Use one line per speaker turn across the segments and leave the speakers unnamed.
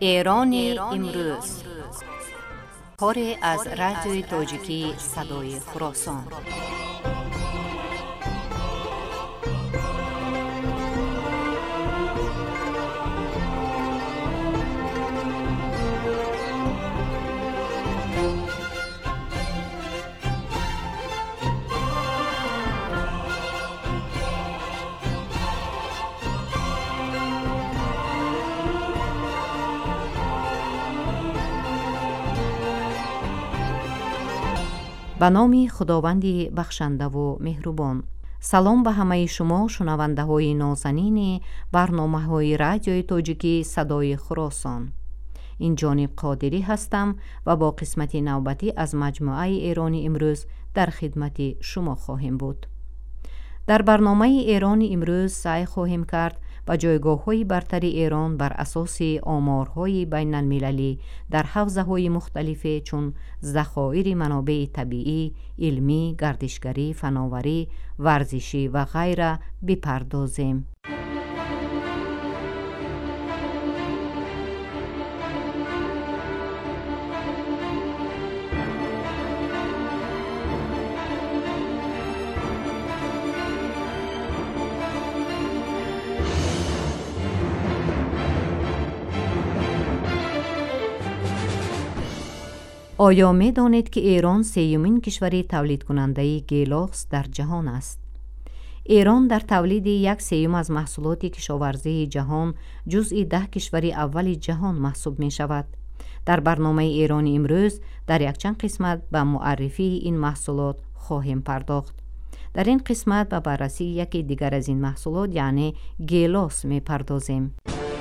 ایران امروز، کاری از رادیوی تاجیکی صدای خراسان. به نام خداوند بخشنده و مهربان. سلام به همه شما شنونده های نازنین برنامه های رادیوی تاجیکی صدای خراسان. این جانب قادری هستم و با قسمت نوبتی از مجموعه ایران امروز در خدمت شما خواهیم بود. در برنامه ایران امروز سعی خواهیم کرد به جایگاه‌های برتر ایران بر اساس آمارهای بین المللی در حوزه‌های مختلف چون ذخایر منابع طبیعی، علمی، گردشگری، فناوری، ورزشی و غیره بپردازیم. آیا می دانید که ایران سومین کشور تولید کننده گیلاس در جهان است؟ ایران در تولید 1/3 از محصولات کشاورزی جهان جزء 10 کشور اول جهان محسوب می شود. در برنامه ایران امروز در یک چند قسمت به معرفی این محصولات خواهیم پرداخت. در این قسمت به بررسی یکی دیگر از این محصولات یعنی گیلاس می پردازیم.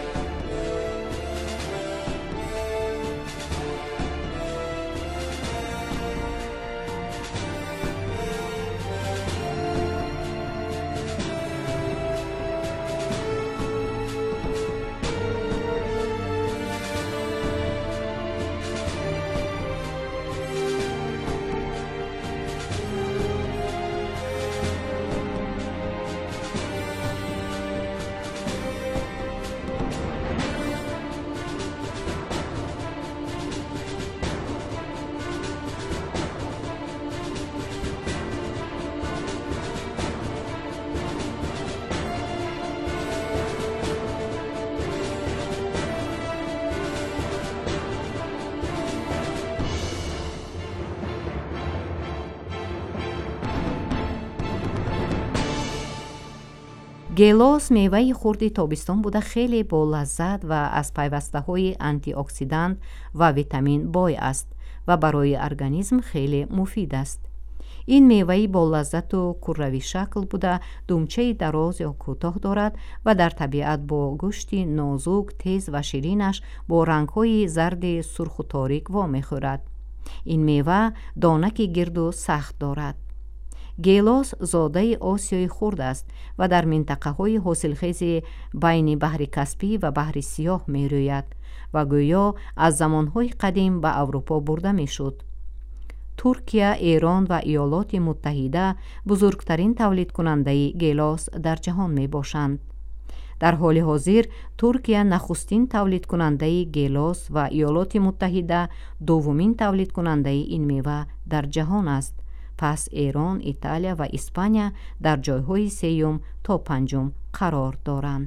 گیلاس میوه خرد تابستان بوده خیلی با لذت و از پیوسته های آنتی اکسیدانت و ویتامین بای است و برای ارگانیسم خیلی مفید است. این میوه با لذت و کروی شکل بوده، دمچه دراز یا کوتاه دارد و در طبیعت با گوشت نازک، تیز و شیرینش با رنگ‌های زرد سرخ و تاریک وامی خورد. این میوه دانک گرد و سخت دارد. گیلاس زاده آسیای خرد است و در منطقه های حاصلخیز بین بحر کاسپی و بحر سیاه می روید و گویا از زمانهای قدیم به اروپا برده می شد. ترکیه، ایران و ایالات متحده بزرگترین تولید کننده گیلاس در جهان می باشند. در حال حاضر ترکیه نخستین تولید کننده گیلاس و ایالات متحده دومین تولید کننده این میوه در جهان است. پس ایران، ایتالیا و اسپانیا در جایهای 3 تا 5 قرار دارند.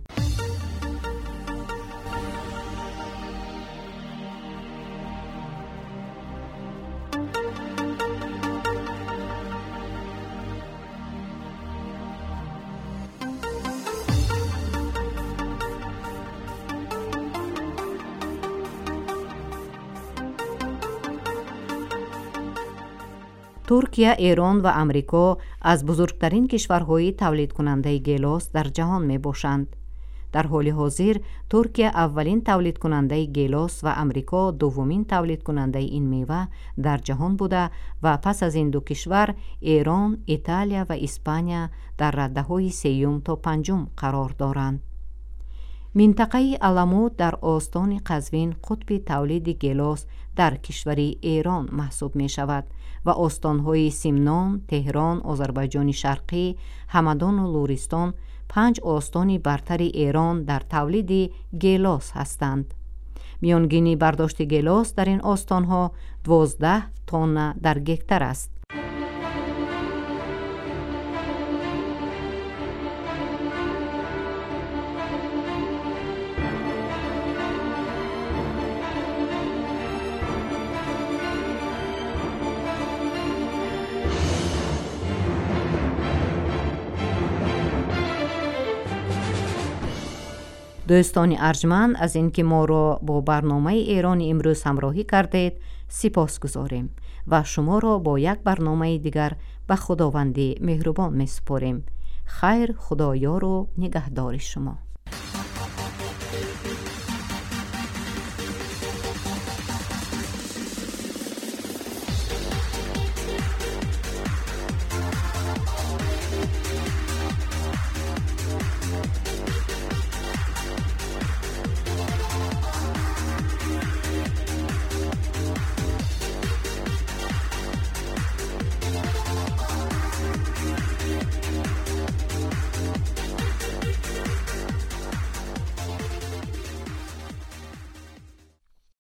ترکیه، ایران و امریکا از بزرگترین کشورهای تولید کننده گیلاس در جهان می باشند. در حال حاضر ترکیه اولین تولید کننده گیلاس و امریکا دومین تولید کننده این میوه در جهان بوده و پس از این دو کشور ایران، ایتالیا و اسپانیا در رده‌های 3 تا 5 قرار دارند. منطقه علموت در استان قزوین قطب تولید گیلاس در کشور ایران محسوب می شود و استانهای سمنان، تهران، آذربایجان شرقی، همدان و لرستان 5 استان برتر ایران در تولید گیلاس هستند. میانگینی برداشت گلاس در این استانها 12 تن در گکتر است. دوستان ارجمند، از اینکه ما را با برنامه ایران امروز همراهی کردید سپاس گذاریم و شما را با یک برنامه دیگر به خداوند مهربان می‌سپاریم. خیر، خدایار و نگهدار شما.